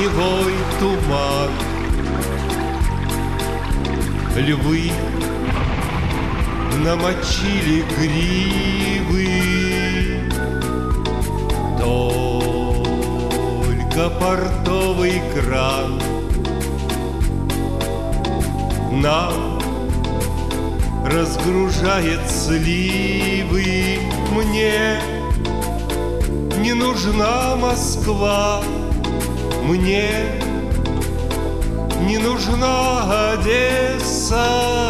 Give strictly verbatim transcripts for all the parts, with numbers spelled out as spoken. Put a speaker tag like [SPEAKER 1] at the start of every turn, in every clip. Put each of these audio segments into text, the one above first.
[SPEAKER 1] дневой туман. Львы намочили гривы, только портовый кран нам разгружает сливы. Мне не нужна Москва, мне не нужна Одесса.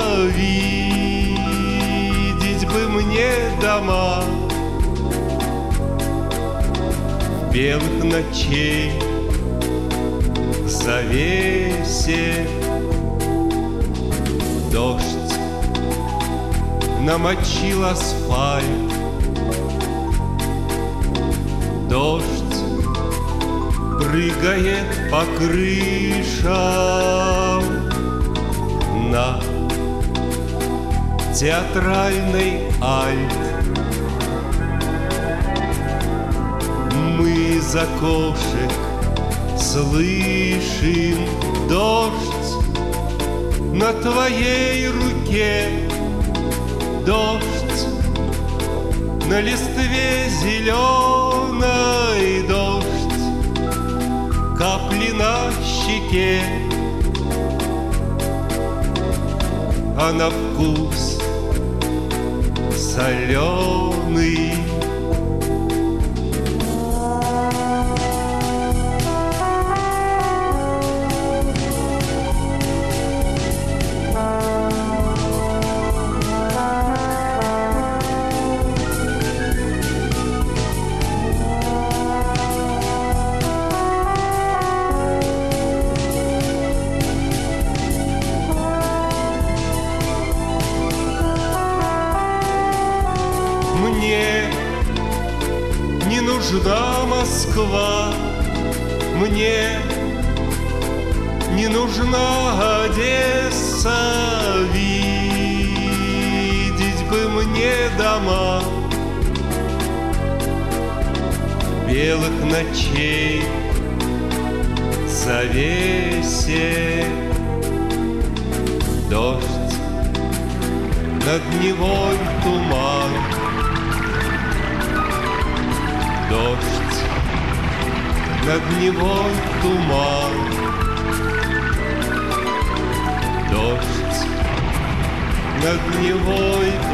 [SPEAKER 1] Видеть бы мне дома в белых ночей завесе. Дождь намочил асфальт, дождь прыгает по крышам на театральной альт. Мы из окошек слышим дождь на твоей руке, дождь на листве зеленой, дождь капли на щеке, а на вкус соленый. Мне не нужна Москва, мне не нужна Одесса. Видеть бы мне дома белых ночей завесе. Дождь над Невой туман, дождь над Невой туман, дождь над Невой